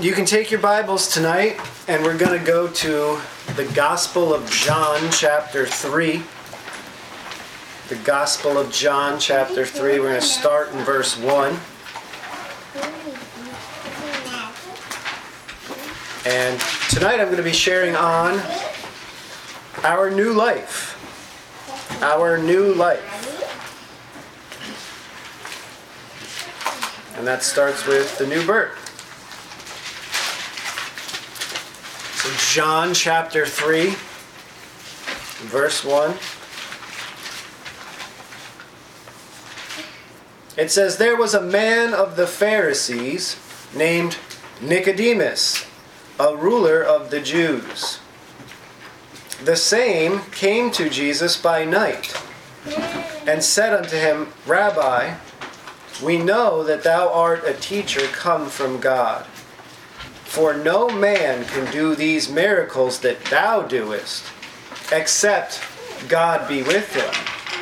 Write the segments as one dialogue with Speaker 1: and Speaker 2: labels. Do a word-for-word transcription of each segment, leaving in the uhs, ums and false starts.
Speaker 1: You can take your Bibles tonight, and we're going to go to the Gospel of John, chapter three. The Gospel of John, chapter three. We're going to start in verse one. And tonight I'm going to be sharing on our new life. Our new life. And that starts with the new birth. So John chapter three, verse one. It says, "There was a man of the Pharisees named Nicodemus, a ruler of the Jews. The same came to Jesus by night, and said unto him, Rabbi, we know that thou art a teacher come from God. For no man can do these miracles that thou doest, except God be with him.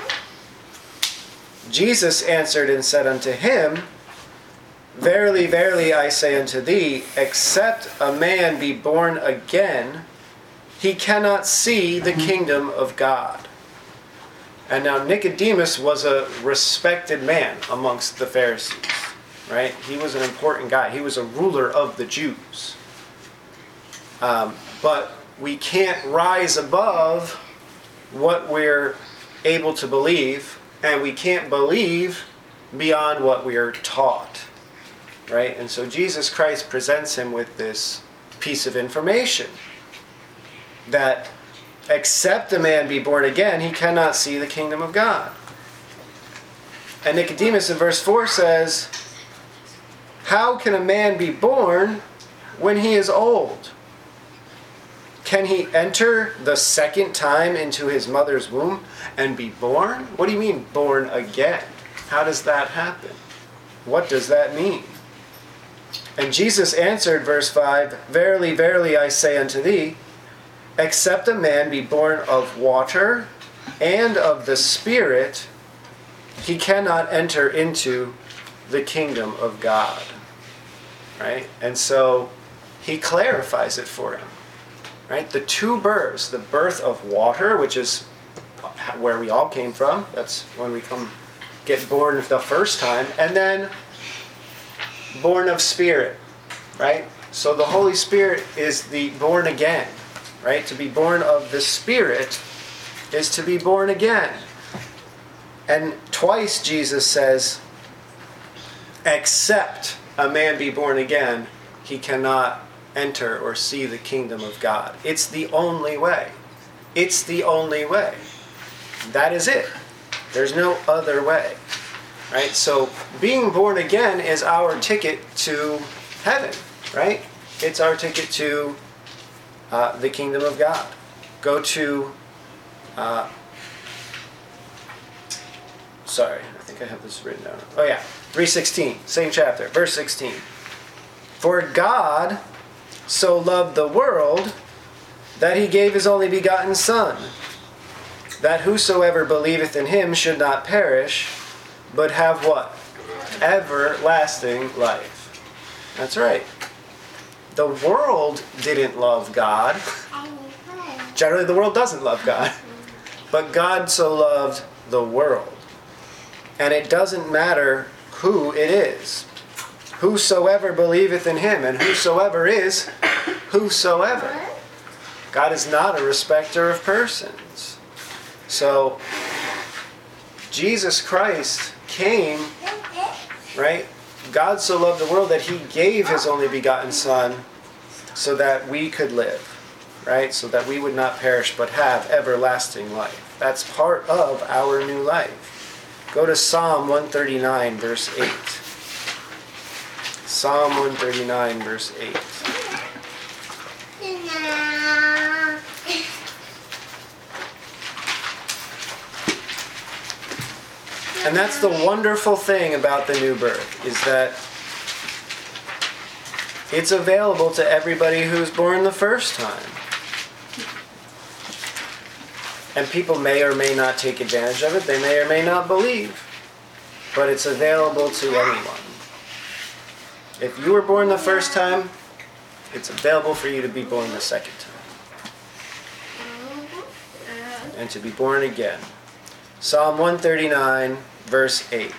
Speaker 1: Jesus answered and said unto him, Verily, verily, I say unto thee, except a man be born again, he cannot see the kingdom of God." And now Nicodemus was a respected man amongst the Pharisees, right? He was an important guy. He was a ruler of the Jews. Um, but we can't rise above what we're able to believe, and we can't believe beyond what we are taught, right? And so Jesus Christ presents him with this piece of information that except a man be born again, he cannot see the kingdom of God. And Nicodemus in verse four says, "How can a man be born when he is old? Can he enter the second time into his mother's womb and be born?" What do you mean, born again? How does that happen? What does that mean? And Jesus answered, verse five, "Verily, verily, I say unto thee, except a man be born of water and of the Spirit, he cannot enter into the kingdom of God." Right? And so he clarifies it for him. Right? The two births, the birth of water, which is where we all came from. That's when we come get born the first time. And then born of Spirit. Right? So the Holy Spirit is the born again. Right? To be born of the Spirit is to be born again. And twice Jesus says, except a man be born again, he cannot enter or see the kingdom of God. It's the only way. It's the only way. That is it. There's no other way. Right? So being born again is our ticket to heaven. Right? It's our ticket to Uh, the kingdom of God. Go to, uh, sorry, I think I have this written down. Oh yeah, three sixteen, same chapter, verse sixteen. "For God so loved the world that he gave his only begotten Son, that whosoever believeth in him should not perish, but have" what? "Everlasting life." That's right. The world didn't love God. Generally, the world doesn't love God. But God so loved the world. And it doesn't matter who it is. Whosoever believeth in him. And whosoever is whosoever. God is not a respecter of persons. So, Jesus Christ came, right? God so loved the world that he gave his only begotten Son so that we could live, right? So that we would not perish but have everlasting life. That's part of our new life. Go to Psalm one thirty-nine, verse eight. Psalm one thirty-nine, verse eight. And that's the wonderful thing about the new birth, is that it's available to everybody who's born the first time. And people may or may not take advantage of it. They may or may not believe. But it's available to anyone. If you were born the first time, It's available for you to be born the second time. And to be born again. Psalm one thirty-nine, verse eight.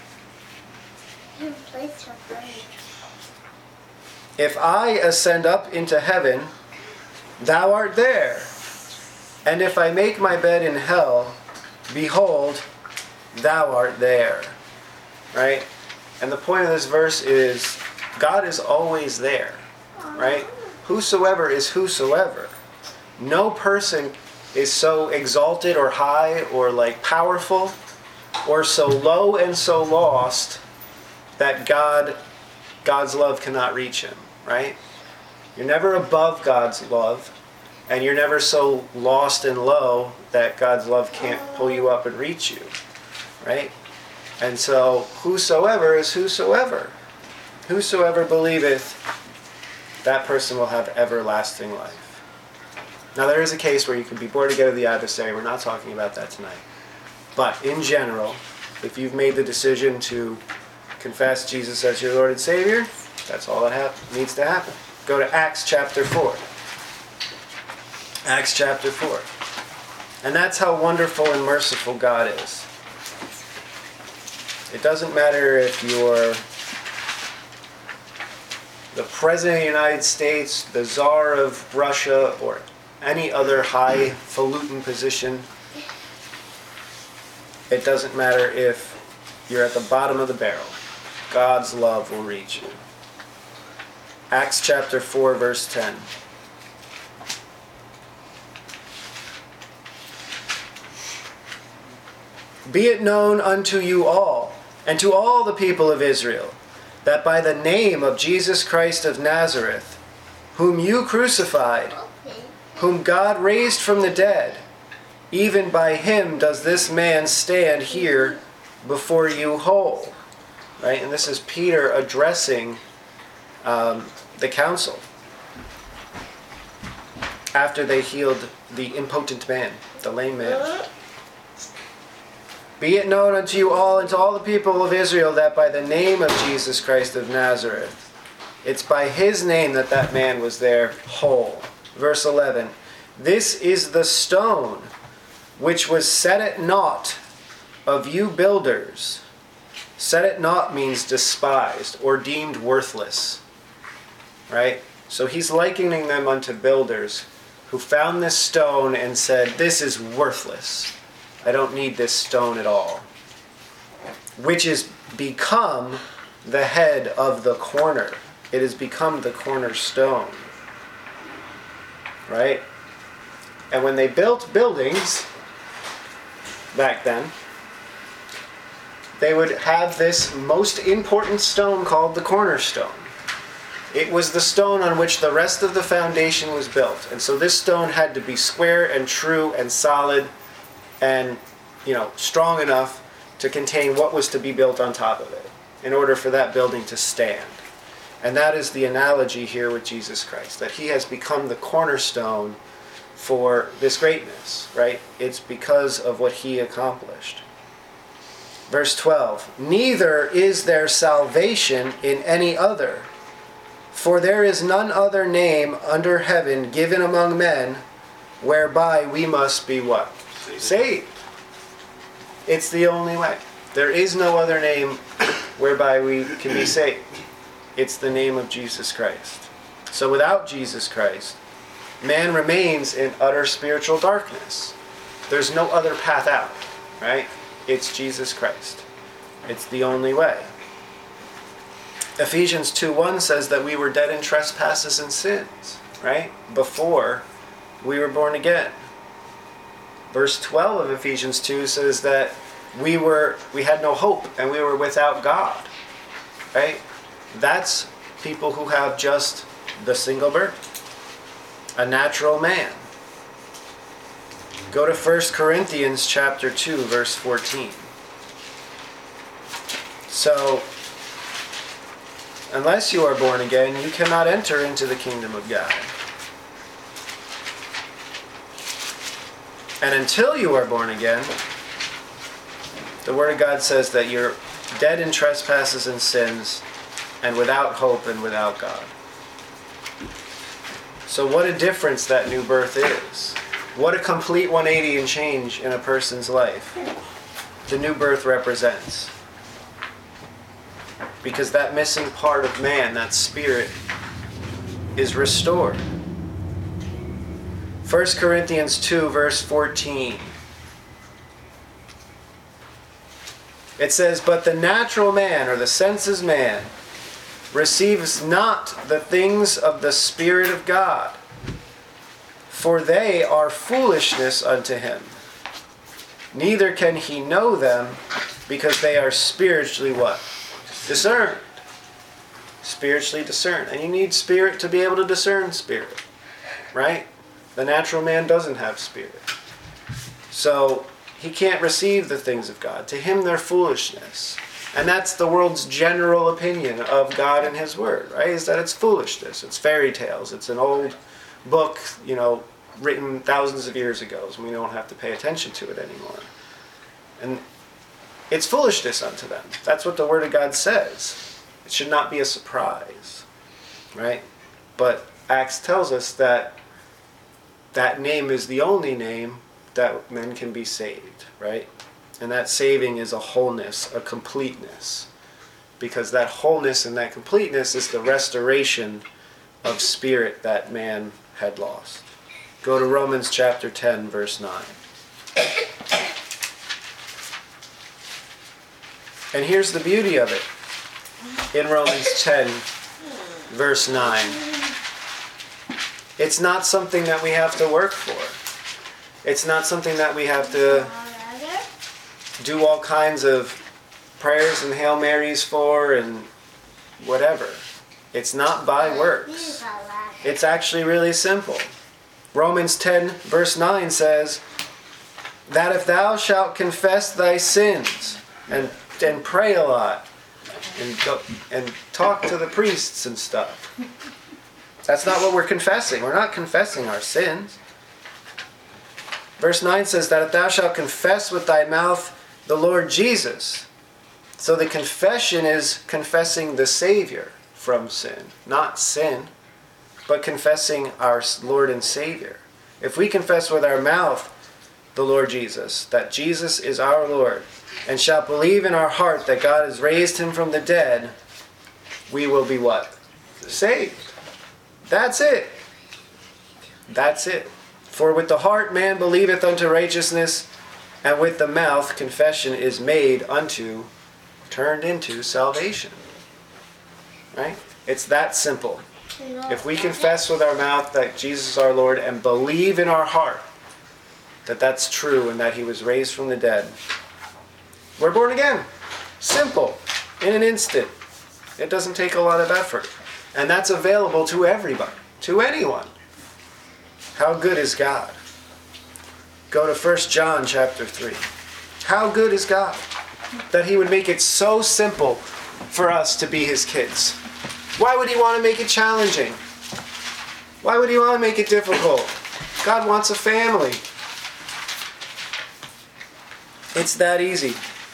Speaker 1: If I ascend up into heaven, thou art there. And if I make my bed in hell, behold, thou art there. Right? And the point of this verse is, God is always there. Right? Whosoever is whosoever. No person is so exalted or high or like powerful or so low and so lost that God, God's love cannot reach him. Right? You're never above God's love. And you're never so lost and low that God's love can't pull you up and reach you. Right? And so, whosoever is whosoever. Whosoever believeth, that person will have everlasting life. Now, there is a case where you can be born again of the adversary. We're not talking about that tonight. But in general, if you've made the decision to confess Jesus as your Lord and Savior, that's all that ha- needs to happen. Go to Acts chapter four. Acts chapter four. And that's how wonderful and merciful God is. It doesn't matter if you're the President of the United States, the Tsar of Russia, or any other highfalutin position. It doesn't matter if you're at the bottom of the barrel. God's love will reach you. Acts chapter four, verse ten. Be it known unto you all, and to all the people of Israel, that by the name of Jesus Christ of Nazareth, whom you crucified, whom God raised from the dead, even by him does this man stand here before you whole. Right? And this is Peter addressing um, the council after they healed the impotent man, the lame man. Be it known unto you all and to all the people of Israel that by the name of Jesus Christ of Nazareth, it's by his name that that man was there whole. Verse eleven, this is the stone which was set at naught of you builders. Set at naught means despised or deemed worthless. Right? So he's likening them unto builders who found this stone and said, this is worthless. I don't need this stone at all. Which is become the head of the corner. It has become the cornerstone. Right? And when they built buildings back then, they would have this most important stone called the cornerstone. It was the stone on which the rest of the foundation was built. And so this stone had to be square and true and solid and, you know, strong enough to contain what was to be built on top of it in order for that building to stand. And that is the analogy here with Jesus Christ, that he has become the cornerstone for this greatness, right? It's because of what he accomplished. Verse twelve, neither is there salvation in any other, for there is none other name under heaven given among men whereby we must be what? Saved. Saved. It's the only way. There is no other name whereby we can be saved. It's the name of Jesus Christ. So without Jesus Christ, man remains in utter spiritual darkness. There's no other path out, right? It's Jesus Christ. It's the only way. Ephesians two one says that we were dead in trespasses and sins, right? Before we were born again. Verse twelve of Ephesians two says that we were we had no hope and we were without God, right? That's people who have just the single birth, a natural man. Go to First Corinthians chapter two, verse fourteen. So, unless you are born again, you cannot enter into the kingdom of God. And until you are born again, the Word of God says that you're dead in trespasses and sins, and without hope and without God. So what a difference that new birth is. What a complete one eighty and change in a person's life the new birth represents. Because that missing part of man, that spirit, is restored. First Corinthians two, verse fourteen. It says, "But the natural man," or the senses man, "receives not the things of the Spirit of God, for they are foolishness unto him. Neither can he know them, because they are spiritually" what? Discerned. Spiritually discerned. And you need spirit to be able to discern spirit. Right? The natural man doesn't have spirit. So he can't receive the things of God. To him they're foolishness. And that's the world's general opinion of God and his word, right? Is that it's foolishness. It's fairy tales. It's an old book, you know, written thousands of years ago, so we don't have to pay attention to it anymore. And it's foolishness unto them. That's what the word of God says. It should not be a surprise, right? But Acts tells us that that name is the only name that men can be saved, right? And that saving is a wholeness, a completeness. Because that wholeness and that completeness is the restoration of spirit that man had lost. Go to Romans chapter ten, verse nine. And here's the beauty of it. In Romans ten, verse nine. It's not something that we have to work for. It's not something that we have to do all kinds of prayers and Hail Marys for and whatever. It's not by works. It's actually really simple. Romans ten, verse nine says, "That if thou shalt confess thy sins," and, and pray a lot, and, go, and talk to the priests and stuff. That's not what we're confessing. We're not confessing our sins. Verse nine says that if thou shalt confess with thy mouth the Lord Jesus. So the confession is confessing the Savior from sin. Not sin, but confessing our Lord and Savior. If we confess with our mouth the Lord Jesus, that Jesus is our Lord, and shall believe in our heart that God has raised him from the dead, we will be what? Saved. That's it. That's it. For with the heart man believeth unto righteousness, and with the mouth confession is made unto, turned into salvation. Right? It's that simple. If we confess with our mouth that Jesus is our Lord and believe in our heart that that's true and that he was raised from the dead, we're born again. Simple. In an instant. It doesn't take a lot of effort. And that's available to everybody. To anyone. How good is God? Go to First John chapter three. How good is God that he would make it so simple for us to be his kids? Why would he want to make it challenging? Why would he want to make it difficult? God wants a family. It's that easy.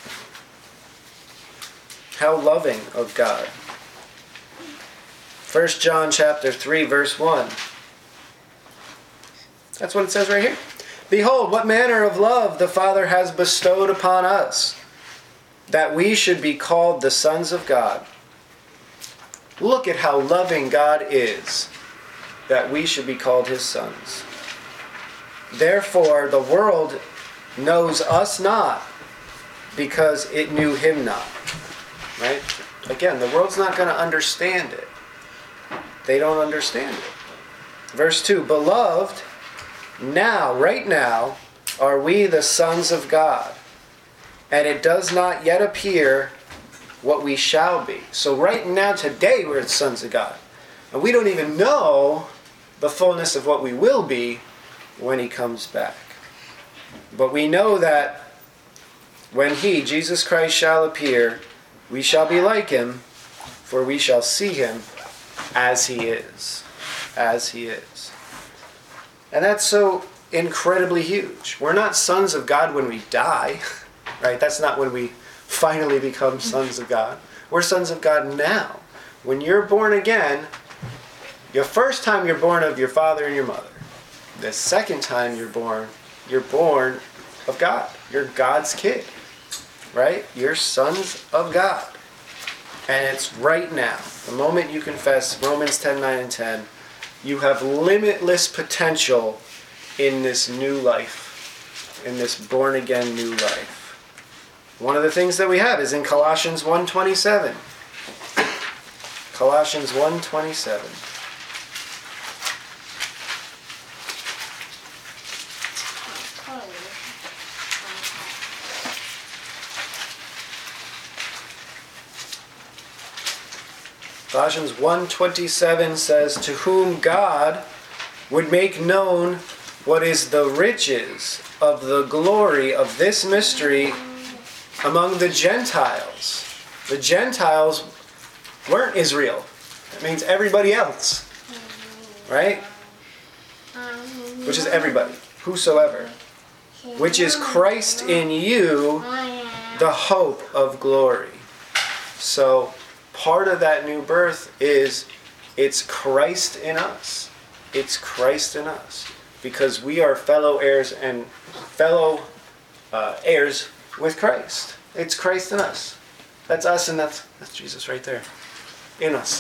Speaker 1: How loving of God. First John chapter three, verse one. That's what it says right here. "Behold, what manner of love the Father has bestowed upon us, that we should be called the sons of God." Look at how loving God is, that we should be called his sons. "Therefore the world knows us not, because it knew him not." Right? Again, the world's not going to understand it. They don't understand it. Verse two, "Beloved, now, right now, are we the sons of God, and it does not yet appear what we shall be." So right now, today, we're the sons of God. And we don't even know the fullness of what we will be when he comes back. But we know that when he, Jesus Christ, shall appear, we shall be like him, for we shall see him as he is. As he is. And that's so incredibly huge. We're not sons of God when we die, right? That's not when we finally become sons of God. We're sons of God now. When you're born again, The first time you're born of your father and your mother. The second time you're born, you're born of God. You're God's kid. Right? You're sons of God. And it's right now. The moment you confess Romans ten, nine, and ten, you have limitless potential in this new life. In this born-again new life. One of the things that we have is in Colossians one twenty-seven. Colossians one twenty-seven. Colossians one twenty-seven says, to whom God would make known what is the riches of the glory of this mystery among the Gentiles. The Gentiles weren't Israel. That means everybody else. Right? Which is everybody. Whosoever. Which is Christ in you, the hope of glory. So, part of that new birth is it's Christ in us. It's Christ in us. Because we are fellow heirs and fellow uh, heirs with Christ. It's Christ in us. That's us and that's, that's Jesus right there. In us.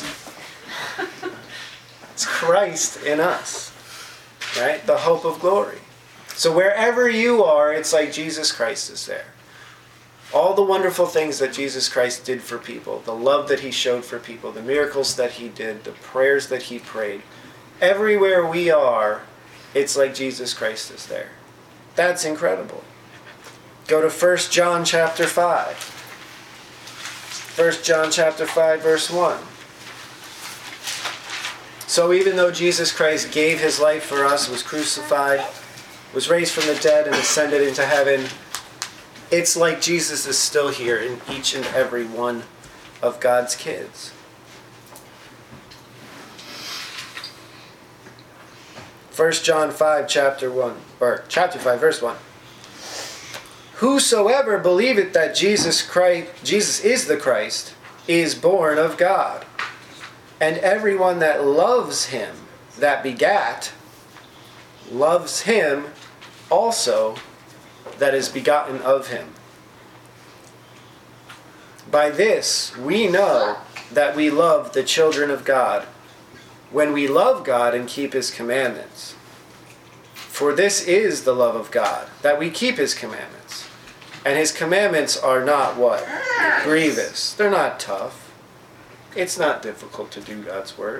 Speaker 1: It's Christ in us. Right? The hope of glory. So wherever you are, it's like Jesus Christ is there. All the wonderful things that Jesus Christ did for people, the love that he showed for people, the miracles that he did, the prayers that he prayed, everywhere we are, it's like Jesus Christ is there. That's incredible. Go to First John chapter five. First John chapter five, verse one. So even though Jesus Christ gave his life for us, was crucified, was raised from the dead, and ascended into heaven, it's like Jesus is still here in each and every one of God's kids. First John five, chapter one, or chapter five, verse one. Whosoever believeth that Jesus Christ, Jesus is the Christ, is born of God. And everyone that loves him, that begat, loves him also that is begotten of him. By this we know that we love the children of God, when we love God and keep his commandments. For this is the love of God, that we keep his commandments. And his commandments are not what? Grievous. They're not tough. It's not difficult to do God's word.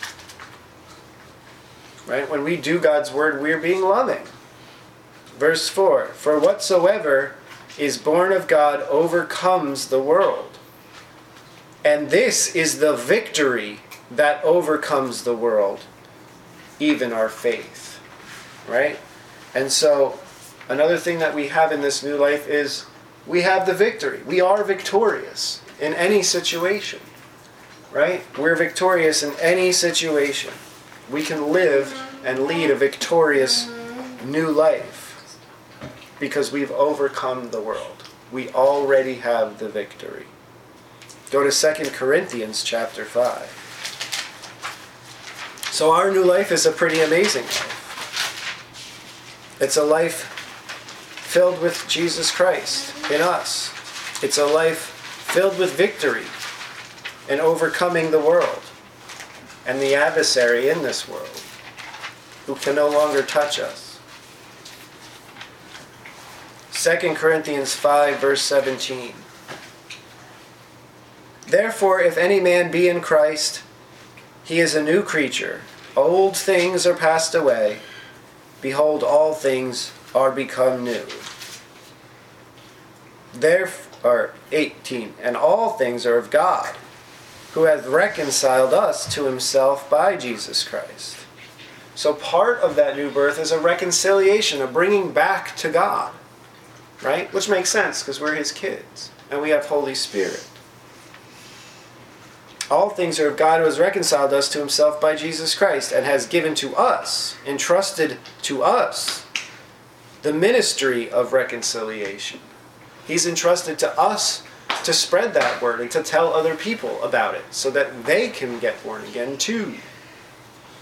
Speaker 1: Right? When we do God's word, we're being loving. Verse four, for whatsoever is born of God overcomes the world. And this is the victory that overcomes the world, even our faith. Right? And so, another thing that we have in this new life is we have the victory. We are victorious in any situation. Right? We're victorious in any situation. We can live and lead a victorious new life. Because we've overcome the world. We already have the victory. Go to Second Corinthians chapter five. So our new life is a pretty amazing life. It's a life filled with Jesus Christ in us. It's a life filled with victory and overcoming the world and the adversary in this world who can no longer touch us. Second Corinthians five, verse seventeen. Therefore, if any man be in Christ, he is a new creature. Old things are passed away. Behold, all things are become new. Therefore, eighteen. And all things are of God, who hath reconciled us to himself by Jesus Christ. So part of that new birth is a reconciliation, a bringing back to God. Right? Which makes sense because we're his kids and we have Holy Spirit. All things are of God who has reconciled us to himself by Jesus Christ and has given to us, entrusted to us, the ministry of reconciliation. He's entrusted to us to spread that word and to tell other people about it so that they can get born again too.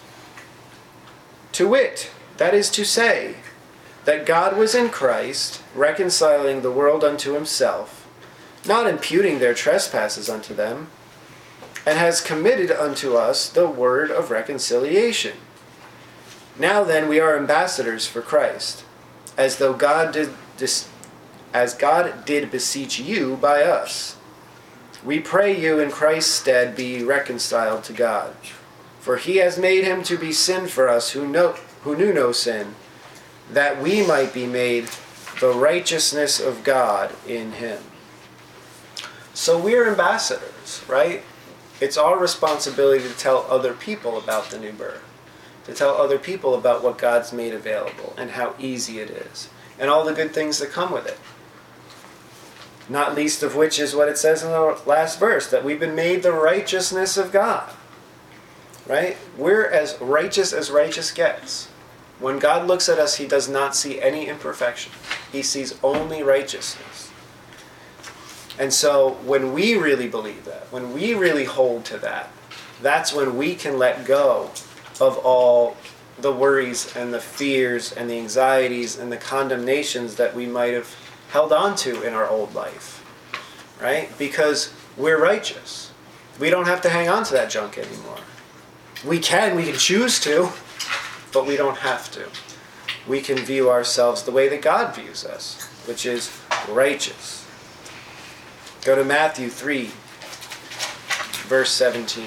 Speaker 1: To wit, that is to say, that God was in Christ, reconciling the world unto himself, not imputing their trespasses unto them, and has committed unto us the word of reconciliation. Now then we are ambassadors for Christ, as though God did dis- as God did beseech you by us. We pray you in Christ's stead be reconciled to God. For he has made him to be sin for us who know who knew no sin, that we might be made the righteousness of God in him. So we're ambassadors, right? It's our responsibility to tell other people about the new birth, to tell other people about what God's made available and how easy it is, and all the good things that come with it. Not least of which is what it says in the last verse, that we've been made the righteousness of God. Right? We're as righteous as righteous gets. When God looks at us, he does not see any imperfection. He sees only righteousness. And so when we really believe that, when we really hold to that, that's when we can let go of all the worries and the fears and the anxieties and the condemnations that we might have held on to in our old life. Right? Because we're righteous. We don't have to hang on to that junk anymore. We can, we can choose to, but we don't have to. We can view ourselves the way that God views us, which is righteous. Go to Matthew three, verse seventeen.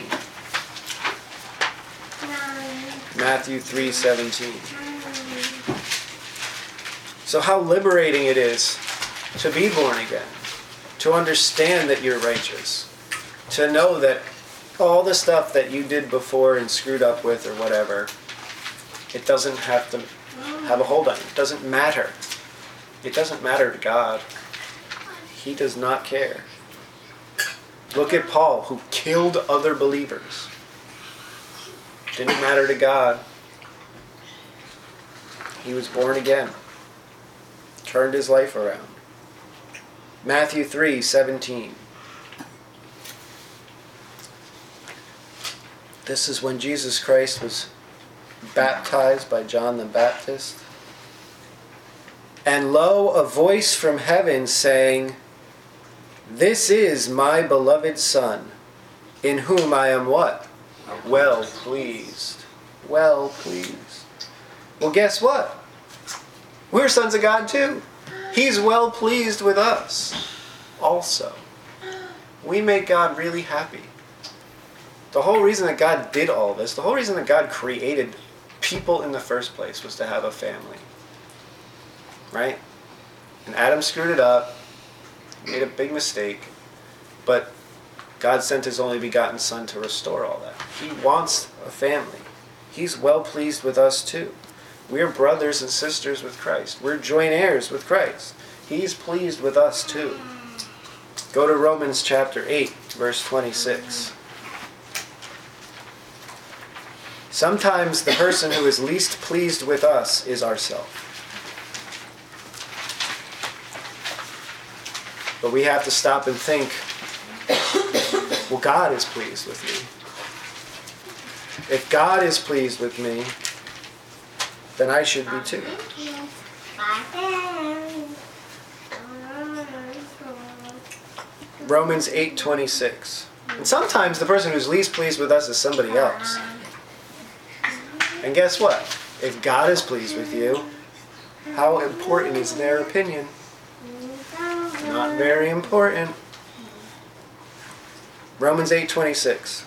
Speaker 1: Matthew three seventeen. So how liberating it is to be born again, to understand that you're righteous, to know that all the stuff that you did before and screwed up with or whatever, it doesn't have to have a hold on you. It doesn't matter. It doesn't matter to God. He does not care. Look at Paul, who killed other believers. Didn't matter to God. He was born again. Turned his life around. Matthew three seventeen. This is when Jesus Christ was baptized by John the Baptist. And lo, a voice from heaven saying, "This is my beloved Son, in whom I am" what? Well pleased. Well pleased. Well, guess what? We're sons of God too. He's well pleased with us also. We make God really happy. The whole reason that God did all this, the whole reason that God created people in the first place was to have a family. Right? And Adam screwed it up, made a big mistake, but God sent his only begotten Son to restore all that. He wants a family. He's well pleased with us too. We're brothers and sisters with Christ. We're joint heirs with Christ. He's pleased with us too. Go to Romans chapter eight, verse twenty-six. Sometimes the person who is least pleased with us is ourselves. But we have to stop and think, well, God is pleased with me. If God is pleased with me, then I should be too. Romans eight twenty-six. And sometimes the person who's least pleased with us is somebody else. And guess what? If God is pleased with you, how important is their opinion? Not very important. Romans eight twenty-six.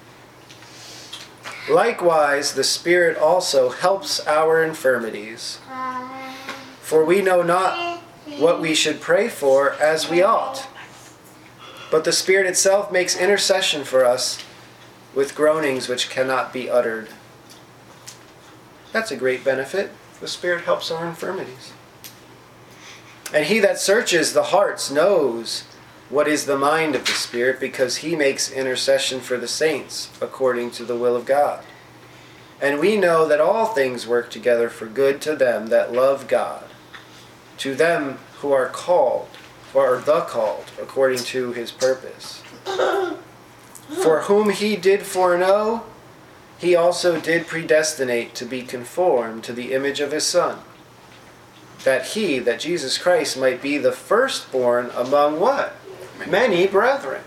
Speaker 1: Likewise, the Spirit also helps our infirmities. For we know not what we should pray for as we ought. But the Spirit itself makes intercession for us with groanings which cannot be uttered. That's a great benefit. The Spirit helps our infirmities. And he that searches the hearts knows what is the mind of the Spirit, because he makes intercession for the saints according to the will of God. And we know that all things work together for good to them that love God, to them who are called, or are the called, according to his purpose. For whom he did foreknow, he also did predestinate to be conformed to the image of his Son, that he, that Jesus Christ, might be the firstborn among what? Many brethren.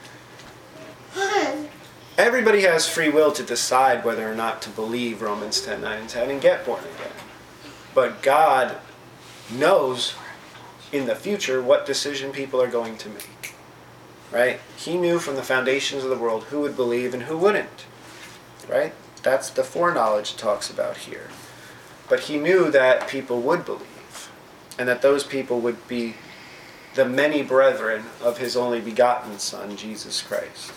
Speaker 1: Everybody has free will to decide whether or not to believe Romans ten, nine, and ten and get born again. But God knows in the future what decision people are going to make. Right? He knew from the foundations of the world who would believe and who wouldn't. Right? That's the foreknowledge it talks about here. But he knew that people would believe, and that those people would be the many brethren of his only begotten Son, Jesus Christ.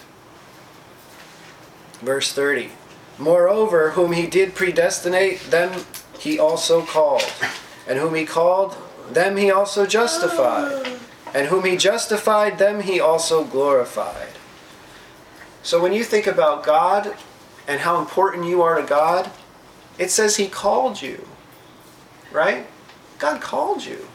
Speaker 1: Verse thirty. Moreover, whom he did predestinate, them he also called. And whom he called, them he also justified. And whom he justified, them he also glorified. So when you think about God and how important you are to God, it says he called you. Right? God called you.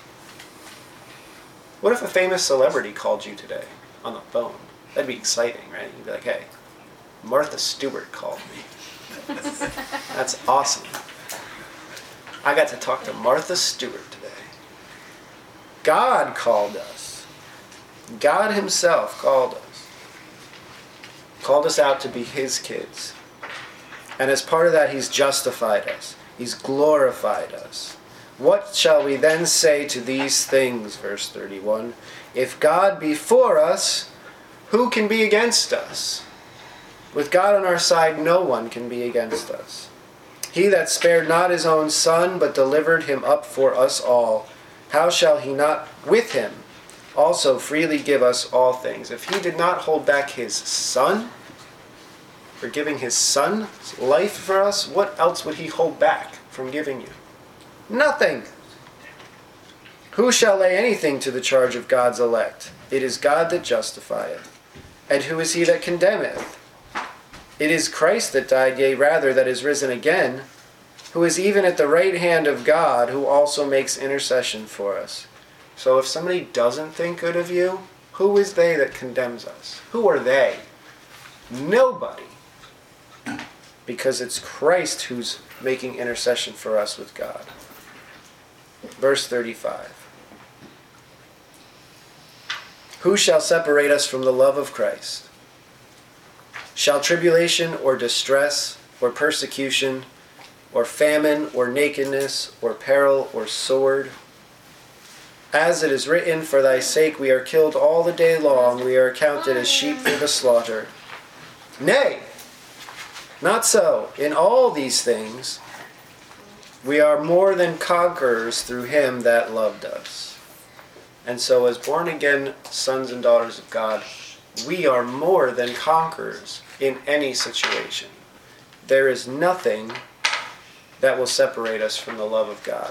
Speaker 1: What if a famous celebrity called you today on the phone? That'd be exciting, right? You'd be like, hey, Martha Stewart called me. That's awesome. I got to talk to Martha Stewart today. God called us. God himself called us. Called us out to be his kids. And as part of that, he's justified us. He's glorified us. What shall we then say to these things? Verse thirty-one. If God be for us, who can be against us? With God on our side, no one can be against us. He that spared not his own Son, but delivered him up for us all, how shall he not with him also freely give us all things? If he did not hold back his Son, for giving his Son's life for us, what else would he hold back from giving you? Nothing. Who shall lay anything to the charge of God's elect? It is God that justifieth. And who is he that condemneth? It is Christ that died, yea, rather, that is risen again, who is even at the right hand of God, who also makes intercession for us. So if somebody doesn't think good of you, who is they that condemns us? Who are they? Nobody. Because it's Christ who's making intercession for us with God. Verse thirty-five. Who shall separate us from the love of Christ? Shall tribulation or distress or persecution or famine or nakedness or peril or sword? As it is written, for thy sake we are killed all the day long, we are accounted as sheep for the slaughter. Nay, not so. In all these things we are more than conquerors through him that loved us. And so as born-again sons and daughters of God, we are more than conquerors in any situation. There is nothing that will separate us from the love of God.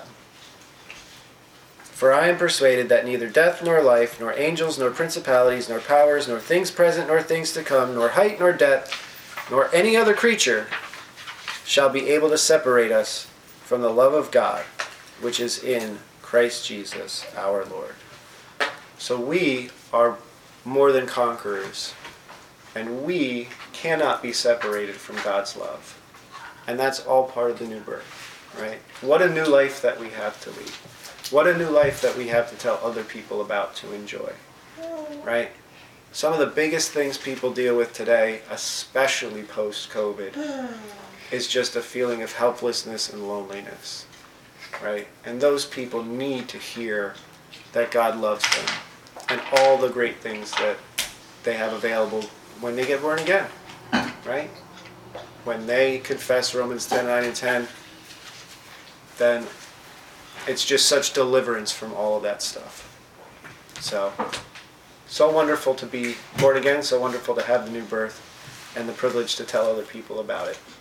Speaker 1: For I am persuaded that neither death nor life, nor angels, nor principalities, nor powers, nor things present, nor things to come, nor height, nor depth, nor any other creature shall be able to separate us from the love of God, which is in Christ Jesus our Lord. So we are more than conquerors, and we cannot be separated from God's love. And that's all part of the new birth, right? What a new life that we have to lead. What a new life that we have to tell other people about to enjoy, right? Some of the biggest things people deal with today, especially post-COVID, is just a feeling of helplessness and loneliness, right? And those people need to hear that God loves them and all the great things that they have available when they get born again, right? When they confess Romans ten, nine, and ten, then it's just such deliverance from all of that stuff. So, so wonderful to be born again, so wonderful to have the new birth, and the privilege to tell other people about it.